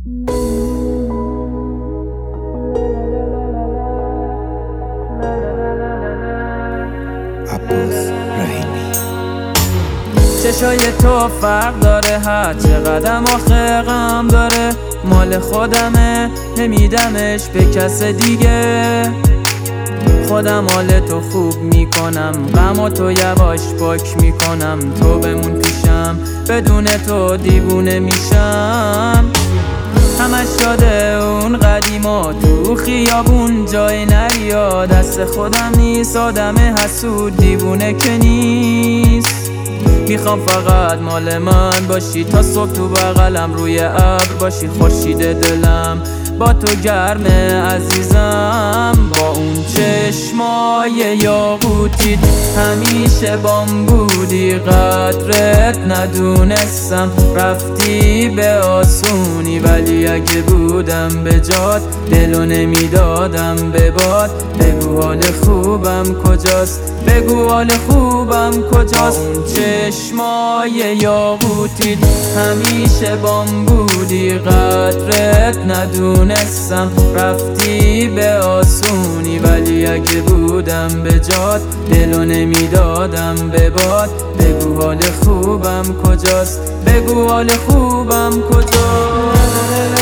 عباس رحیمی. چشای تو فرق داره، هر چقدر آخه غم داره، مال خودمه نمیدمش به کس دیگه. خودم حال تو خوب میکنم، غم تو یواش پاک میکنم. تو بمون پیشم، بدون تو دیوونه میشم. همش شده اون قدیما، تو خیابون جای نریا. دست خودم نیست، آدم حسود دیوونه که نیست. میخوام فقط مال من باشی، تا صبح تو بغلم روی ابر باشی. خورشید دلم با تو گرمه عزیزم، با اون چشمای یاقوتیت همیشه بام بودی. قدرت ندونستم، رفتی به آسونی، ولی اگه بودم به جات دلو نمیدادم به باد. بگو حال خوبم کجاست، بگو حال خوبم کجاست. اون چشمای یاقوتیت همیشه بام بودی. قدرت ندونستم، رفتی به آسونی، ولی اگه بودم به جات دلو نمیدادم به باد. بگو حال خوبم کجاست، بگو حال خوبم کجاست.